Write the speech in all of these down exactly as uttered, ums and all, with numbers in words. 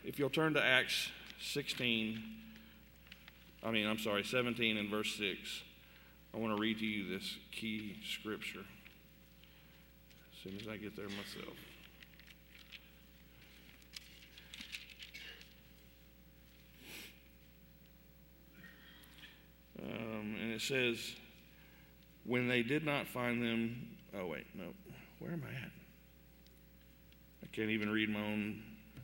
if you'll turn to Acts sixteen, I mean, I'm sorry, seventeen and verse six, I want to read to you this key scripture as soon as I get there myself. Um, and it says, when they did not find them, oh wait, no, where am I at? I can't even read my own.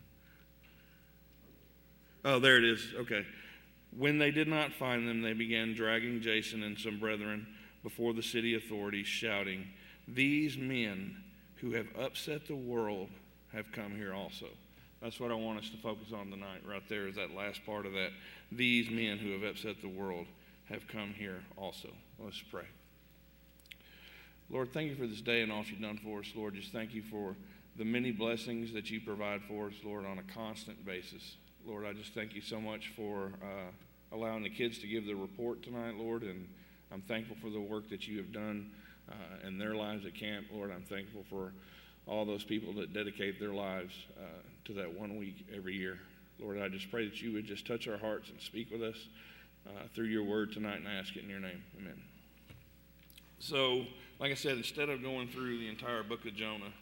Oh, there it is, okay. When they did not find them, they began dragging Jason and some brethren before the city authorities, shouting, these men who have upset the world have come here also. That's what I want us to focus on tonight, right there is that last part of that. These men who have upset the world have come here also. Let's pray. Lord, thank you for this day and all you've done for us. Lord, just thank you for the many blessings that you provide for us, Lord, on a constant basis. Lord, I just thank you so much for uh, allowing the kids to give their report tonight, Lord, and I'm thankful for the work that you have done uh, in their lives at camp. Lord, I'm thankful for all those people that dedicate their lives uh, to that one week every year. Lord, I just pray that you would just touch our hearts and speak with us uh, through your word tonight, and I ask it in your name. Amen. So, like I said, instead of going through the entire book of Jonah,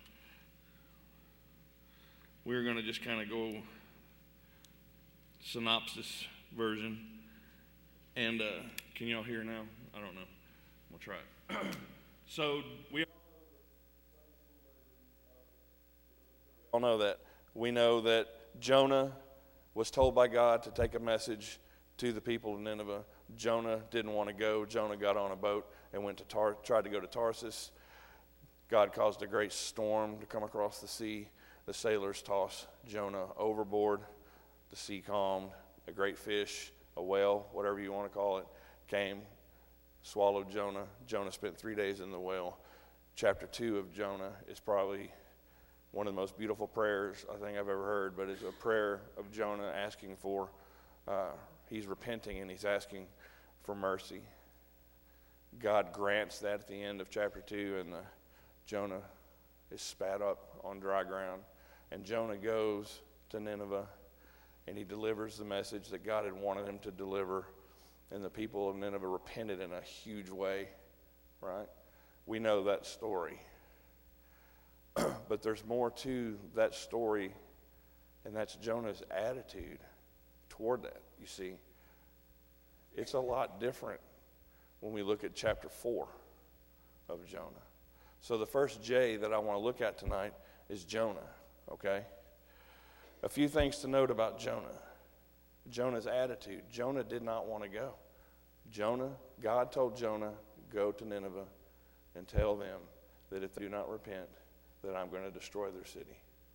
we're going to just kind of go synopsis version. And uh, can y'all hear now? I don't know. We'll try it. So we all know that. We know that Jonah was told by God to take a message to the people of Nineveh. Jonah didn't want to go. Jonah got on a boat and went to Tar- tried to go to Tarsus. God caused a great storm to come across the sea. The sailors tossed Jonah overboard. The sea calmed. A great fish, a whale, whatever you want to call it, came, swallowed Jonah. Jonah spent three days in the whale. Chapter two of Jonah is probably one of the most beautiful prayers I think I've ever heard, but it's a prayer of Jonah asking for, uh, he's repenting and he's asking for mercy. God grants that at the end of chapter two, and the, Jonah is spat up on dry ground. And Jonah goes to Nineveh, and he delivers the message that God had wanted him to deliver, and the people of Nineveh repented in a huge way, right? We know that story. But there's more to that story, and that's Jonah's attitude toward that, you see. It's a lot different when we look at chapter four of Jonah. So the first J that I want to look at tonight is Jonah, okay? A few things to note about Jonah. Jonah's attitude. Jonah did not want to go. Jonah, God told Jonah, go to Nineveh and tell them that if they do not repent, that I'm going to destroy their city.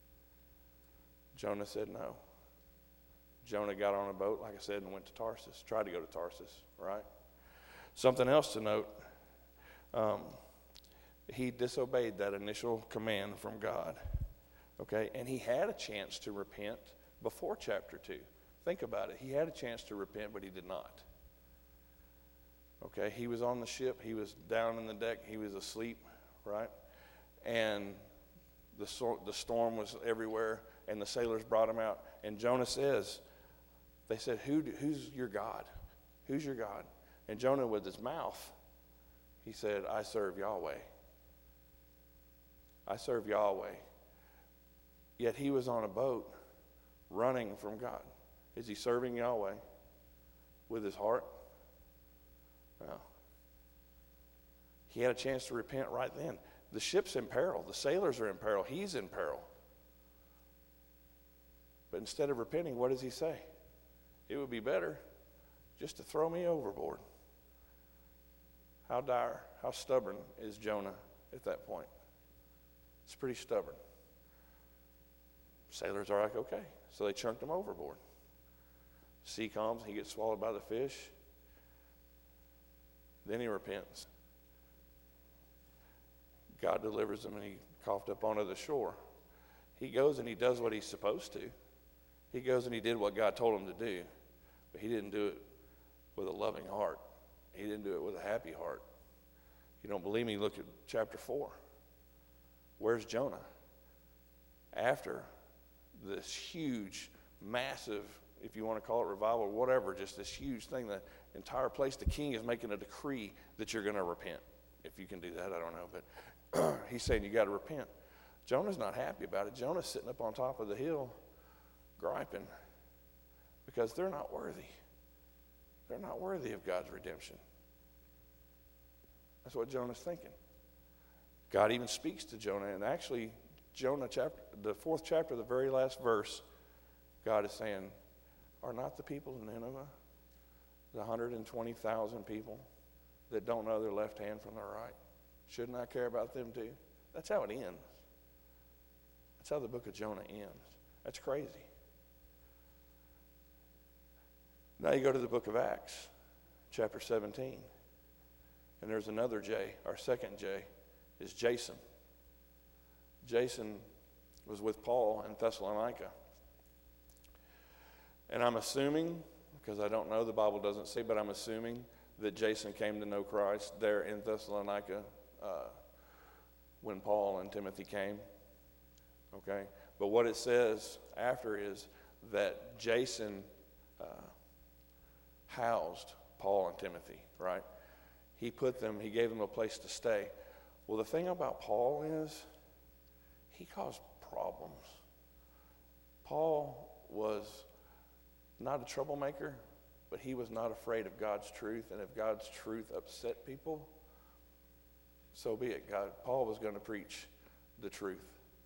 Jonah said no. Jonah got on a boat, like I said, and went to Tarsus. Tried to go to Tarsus, right? Something else to note. Um, he disobeyed that initial command from God. Okay, and he had a chance to repent before chapter two. Think about it. He had a chance to repent, but he did not. Okay, he was on the ship. He was down in the deck. He was asleep, right? And the, so- the storm was everywhere, and the sailors brought him out. And Jonah says, they said, Who do, who's your God? Who's your God? And Jonah, with his mouth, he said, I serve Yahweh. I serve Yahweh. Yet he was on a boat running from God. Is he serving Yahweh with his heart? No. He had a chance to repent right then. The ship's in peril. The sailors are in peril. He's in peril. But instead of repenting, what does he say? It would be better just to throw me overboard. How dire, how stubborn is Jonah at that point? It's pretty stubborn. Sailors are like, okay. So they chunked him overboard. Sea calms, he gets swallowed by the fish. Then he repents. God delivers him, and he coughed up onto the shore. He goes and he does what he's supposed to. He goes and he did what God told him to do. But he didn't do it with a loving heart. He didn't do it with a happy heart. If you don't believe me, look at chapter four. Where's Jonah? After this huge massive, if you want to call it revival or whatever, just this huge thing. The entire place, the king is making a decree that you're going to repent. If you can do that, I don't know. But he's saying you got to repent. Jonah's not happy about it. Jonah's sitting up on top of the hill griping because they're not worthy. They're not worthy of God's redemption. That's what Jonah's thinking. God even speaks to Jonah, and actually, Jonah chapter, the fourth chapter, the very last verse, God is saying, are not the people of Nineveh, the one hundred twenty thousand people that don't know their left hand from their right, shouldn't I care about them too? That's how it ends. That's how the book of Jonah ends. That's crazy. Now you go to the book of Acts, chapter seventeen, and there's another J. Our second J is Jason. Jason was with Paul in Thessalonica. And I'm assuming, because I don't know, the Bible doesn't say, but I'm assuming that Jason came to know Christ there in Thessalonica uh, when Paul and Timothy came. Okay? But what it says after is that Jason uh, housed Paul and Timothy, right? He put them, he gave them a place to stay. Well, the thing about Paul is he caused problems. Paul was not a troublemaker, but he was not afraid of God's truth. And if God's truth upset people, so be it. God, Paul was going to preach the truth.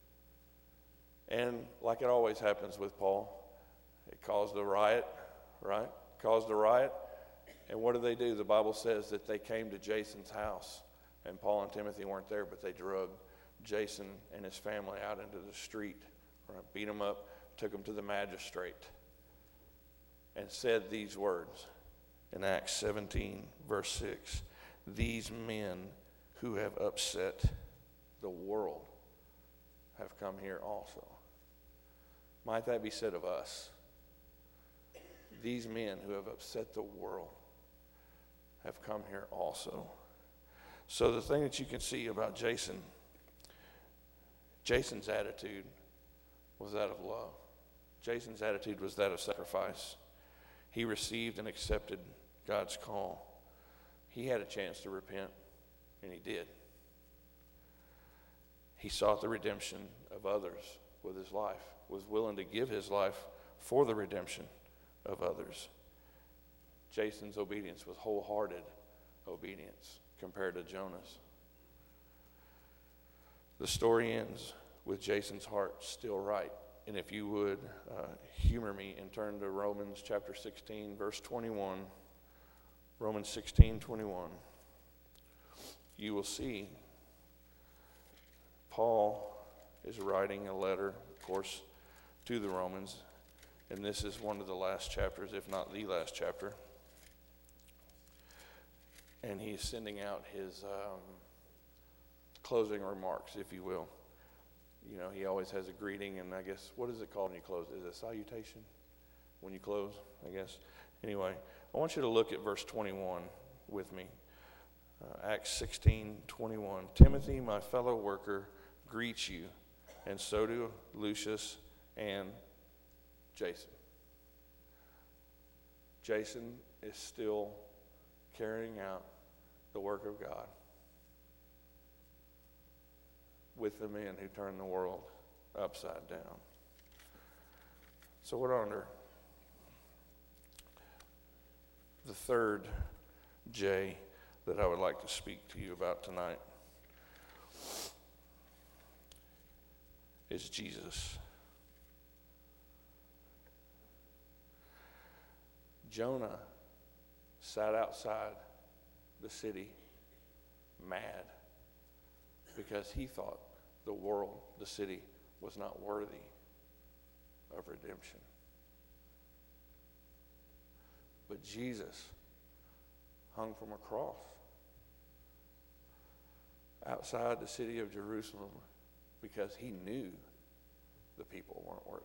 And like it always happens with Paul, it caused a riot, right? Caused a riot. And what did they do? The Bible says that they came to Jason's house. And Paul and Timothy weren't there, but they drug Jason and his family out into the street, right? Beat them up, took them to the magistrate, and said these words in Acts seventeen, verse six. These men who have upset the world have come here also. Might that be said of us? These men who have upset the world have come here also. So the thing that you can see about Jason, Jason's attitude was that of love. Jason's attitude was that of sacrifice. He received and accepted God's call. He had a chance to repent, and he did. He sought the redemption of others with his life, was willing to give his life for the redemption of others. Jason's obedience was wholehearted obedience compared to Jonah's. The story ends with Jason's heart still right. And if you would uh, humor me and turn to Romans chapter sixteen, verse twenty-one, Romans sixteen, twenty-one, you will see Paul is writing a letter, of course, to the Romans, and this is one of the last chapters, if not the last chapter. And he's sending out his um, closing remarks, if you will. You know, he always has a greeting, and I guess, what is it called when you close? Is it a salutation when you close, I guess? Anyway, I want you to look at verse twenty-one with me. Uh, Acts sixteen, twenty-one. Timothy, my fellow worker, greets you, and so do Lucius and Jason. Jason is still carrying out the work of God with the men who turned the world upside down. So we're under the third J that I would like to speak to you about tonight is Jesus. Jonah sat outside the city mad because he thought the world, the city, was not worthy of redemption. But Jesus hung from a cross outside the city of Jerusalem because he knew the people weren't worthy.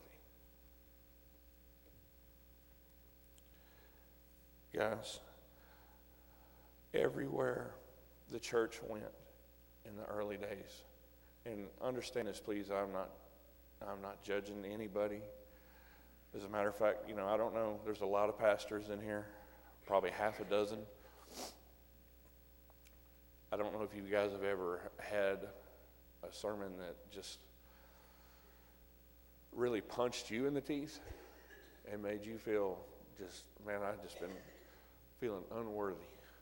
Guys, everywhere the church went in the early days, and understand this, please, I'm not I'm not judging anybody. As a matter of fact, you know, I don't know, there's a lot of pastors in here, probably half a dozen. I don't know if you guys have ever had a sermon that just really punched you in the teeth and made you feel just, man, I've just been feeling unworthy.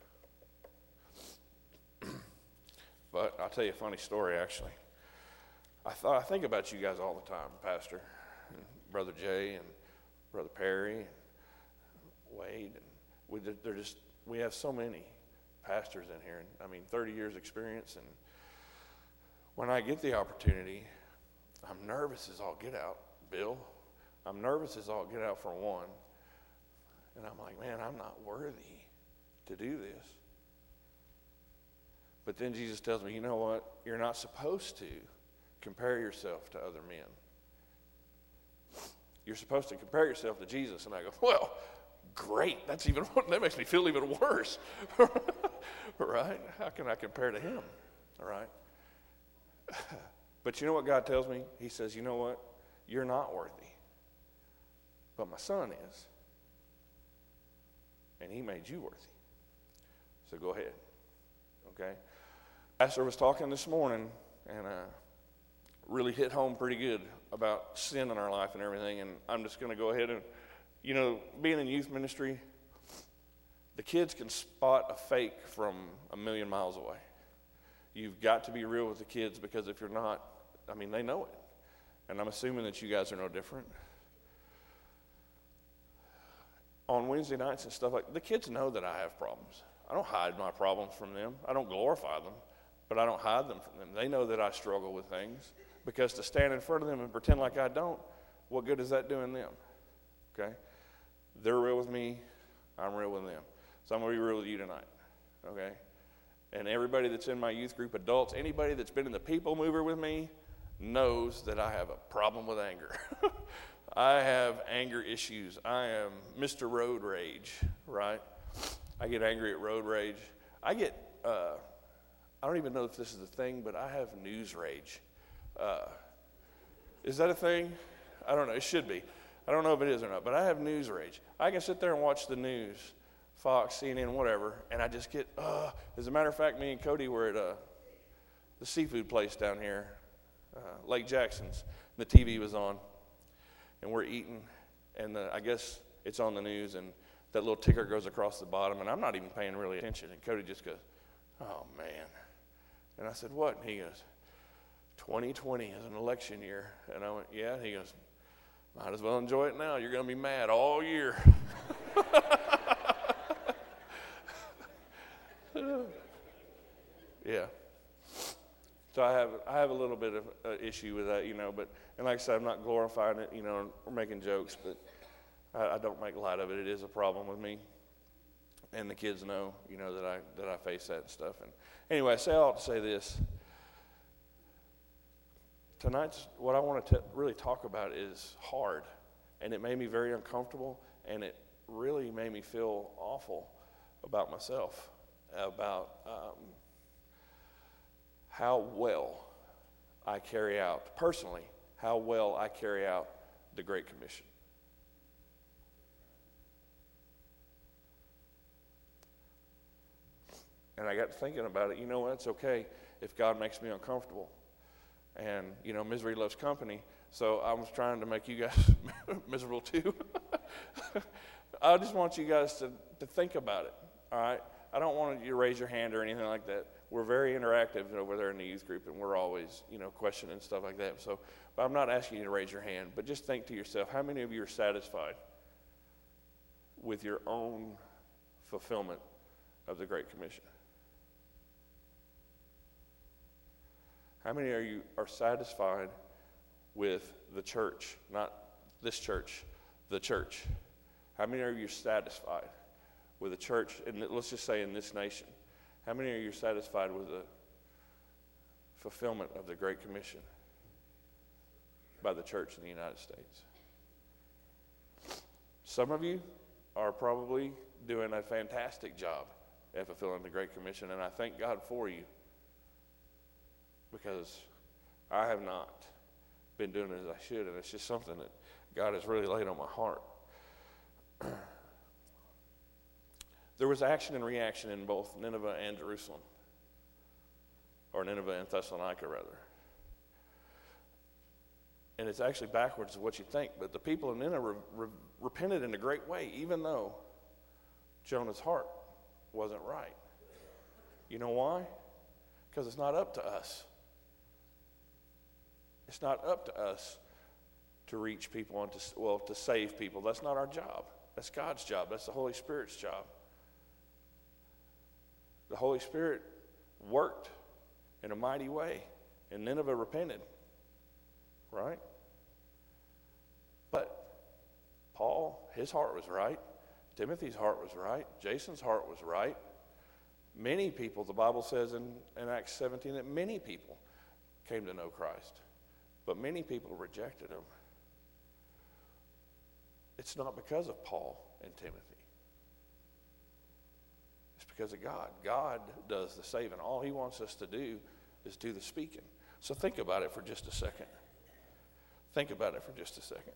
But I'll tell you a funny story, actually. I thought I think about you guys all the time, Pastor, and Brother Jay, and Brother Perry, and Wade, and we they're just we have so many pastors in here, and I mean, thirty years experience, and when I get the opportunity, I'm nervous as all get out, Bill. I'm nervous as all get out for one, and I'm like, man, I'm not worthy to do this. But then Jesus tells me, you know what? You're not supposed to compare yourself to other men. You're supposed to compare yourself to Jesus. And I go, well, great. That's even, that makes me feel even worse. Right? How can I compare to him? All right? But you know what God tells me? He says, you know what? You're not worthy. But my son is. And he made you worthy. So go ahead. Okay? Pastor was talking this morning and uh, really hit home pretty good about sin in our life and everything. And I'm just going to go ahead and, you know, being in youth ministry, the kids can spot a fake from a million miles away. You've got to be real with the kids, because if you're not, I mean, they know it. And I'm assuming that you guys are no different. On Wednesday nights and stuff like, the kids know that I have problems. I don't hide my problems from them. I don't glorify them, but I don't hide them from them. They know that I struggle with things, because to stand in front of them and pretend like I don't, what good is that doing them? Okay? They're real with me. I'm real with them. So I'm going to be real with you tonight. Okay? And everybody that's in my youth group, adults, anybody that's been in the People Mover with me knows that I have a problem with anger. I have anger issues. I am Mister Road Rage, right? I get angry at road rage. I get, uh, I don't even know if this is a thing, but I have news rage. Uh, is that a thing? I don't know. It should be. I don't know if it is or not, but I have news rage. I can sit there and watch the news, Fox, C N N, whatever, and I just get, uh, as a matter of fact, me and Cody were at uh, the seafood place down here, uh, Lake Jackson's. The T V was on, and we're eating, and the, I guess it's on the news, and that little ticker goes across the bottom, and I'm not even paying really attention. And Cody just goes, oh, man. And I said, what? And he goes, twenty twenty is an election year. And I went, yeah. And he goes, might as well enjoy it now. You're going to be mad all year. Yeah. So I have I have a little bit of uh, issue with that, you know. But and like I said, I'm not glorifying it, you know, or making jokes, but I, I don't make light of it. It is a problem with me, and the kids know, you know, that I that I face that and stuff. And anyway, I say all to say this. Tonight's what I want to really talk about is hard, and it made me very uncomfortable, and it really made me feel awful about myself, about um, how well I carry out, personally, how well I carry out the Great Commission. And I got to thinking about it. You know what? It's okay if God makes me uncomfortable. And, you know, misery loves company. So I was trying to make you guys miserable too. I just want you guys to, to think about it, all right? I don't want you to raise your hand or anything like that. We're very interactive over there in the youth group, and we're always, you know, questioning stuff like that. So, but I'm not asking you to raise your hand, but just think to yourself, how many of you are satisfied with your own fulfillment of the Great Commission? How many of you are satisfied with the church, not this church, the church? How many of you are satisfied with the church, and let's just say in this nation? How many of you are satisfied with the fulfillment of the Great Commission by the church in the United States? Some of you are probably doing a fantastic job at fulfilling the Great Commission, and I thank God for you, because I have not been doing it as I should, and it's just something that God has really laid on my heart. There was action and reaction in both Nineveh and Jerusalem, or Nineveh and Thessalonica, rather. And it's actually backwards of what you think, but the people of Nineveh re- re- repented in a great way, even though Jonah's heart wasn't right. You know why? Because it's not up to us. It's not up to us to reach people and to, well, to save people. That's not our job. That's God's job. That's the Holy Spirit's job. The Holy Spirit worked in a mighty way, and Nineveh repented, right? But Paul, his heart was right. Timothy's heart was right. Jason's heart was right. Many people, the Bible says in, in Acts seventeen, that many people came to know Christ. But many people rejected him. It's not because of Paul and Timothy. It's because of God. God does the saving. All he wants us to do is do the speaking. So think about it for just a second. Think about it for just a second.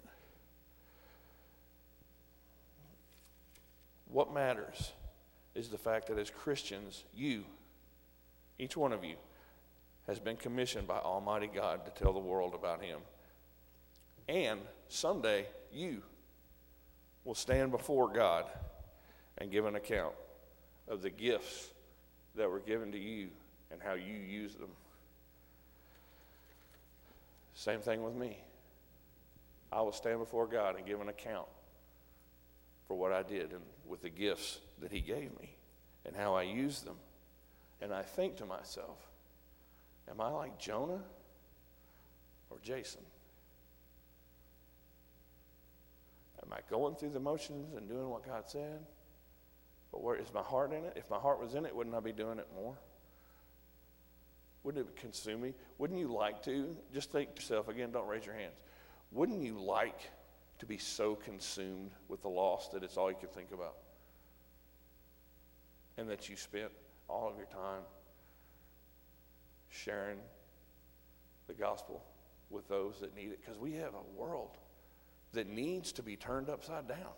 What matters is the fact that as Christians, you, each one of you, has been commissioned by Almighty God to tell the world about him. And someday you will stand before God and give an account of the gifts that were given to you and how you use them. Same thing with me. I will stand before God and give an account for what I did and with the gifts that he gave me and how I used them. And I think to myself, am I like Jonah or Jason? Am I going through the motions and doing what God said? But where is my heart in it? If my heart was in it, wouldn't I be doing it more? Wouldn't it consume me? Wouldn't you like to? Just think to yourself, again, don't raise your hands. Wouldn't you like to be so consumed with the lost that it's all you could think about? And that you spent all of your time sharing the gospel with those that need it? Because we have a world that needs to be turned upside down.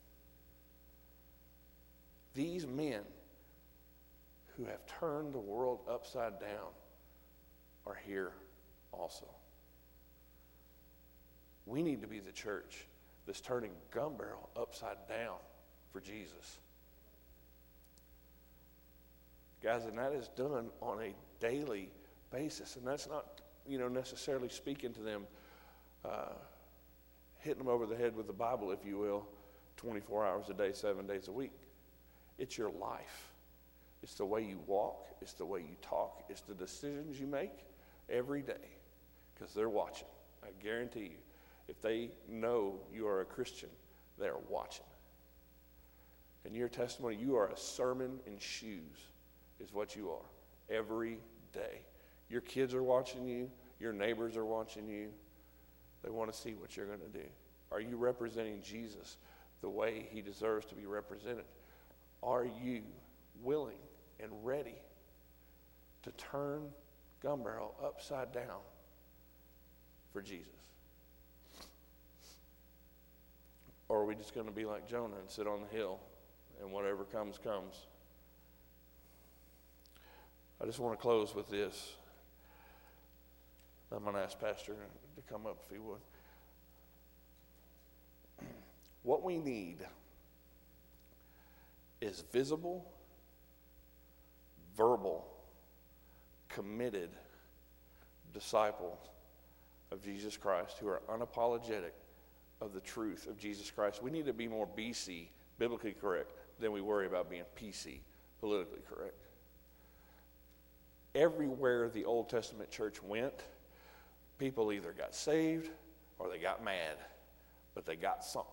These men who have turned the world upside down are here also. We need to be the church that's turning Gun Barrel upside down for Jesus. Guys, and that is done on a daily basis. And that's not, you know, necessarily speaking to them, uh, hitting them over the head with the Bible, if you will, twenty-four hours a day, seven days a week. It's your life. It's the way you walk. It's the way you talk. It's the decisions you make every day, because they're watching. I guarantee you, if they know you are a Christian, they're watching. And your testimony, you are a sermon in shoes, is what you are, every day. Your kids are watching you. Your neighbors are watching you. They want to see what you're going to do. Are you representing Jesus the way he deserves to be represented? Are you willing and ready to turn Gun Barrel upside down for Jesus? Or are we just going to be like Jonah and sit on the hill and whatever comes, comes? I just want to close with this. I'm going to ask Pastor to come up if he would. What we need is visible, verbal, committed disciples of Jesus Christ who are unapologetic of the truth of Jesus Christ. We need to be more B C, biblically correct, than we worry about being P C, politically correct. Everywhere the Old Testament church went, people either got saved or they got mad, but they got something.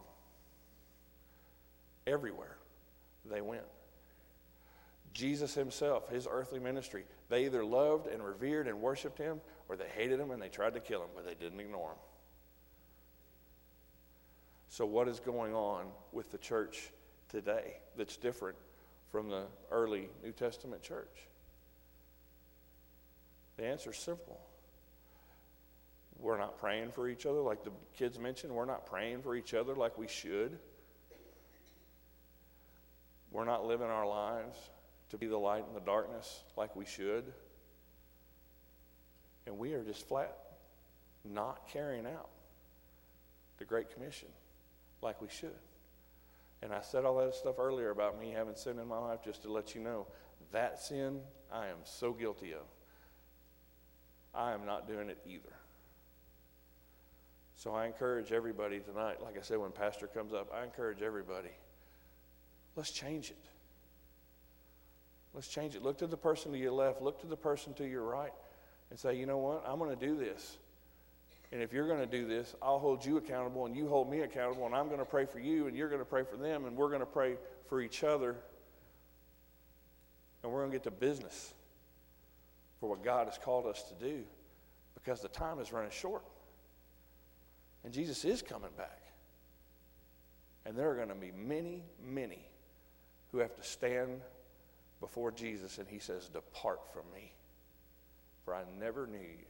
Everywhere they went. Jesus himself, his earthly ministry, they either loved and revered and worshiped him, or they hated him and they tried to kill him, but they didn't ignore him. So what is going on with the church today that's different from the early New Testament church? The answer is simple. We're not praying for each other like the kids mentioned. We're not praying for each other like we should. We're not living our lives to be the light in the darkness like we should. And we are just flat not carrying out the Great Commission like we should. And I said all that stuff earlier about me having sin in my life just to let you know that sin I am so guilty of. I am not doing it either. So I encourage everybody tonight, like I said, when Pastor comes up, I encourage everybody, let's change it. Let's change it. Look to the person to your left, look to the person to your right, and say, you know what, I'm going to do this. And if you're going to do this, I'll hold you accountable, and you hold me accountable, and I'm going to pray for you, and you're going to pray for them, and we're going to pray for each other, and we're going to get to business for what God has called us to do, because the time is running short. And Jesus is coming back. And there are going to be many, many who have to stand before Jesus, and he says, depart from me, for I never knew you.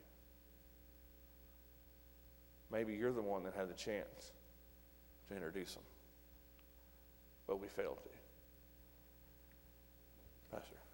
Maybe you're the one that had the chance to introduce them, but we failed to. Pastor.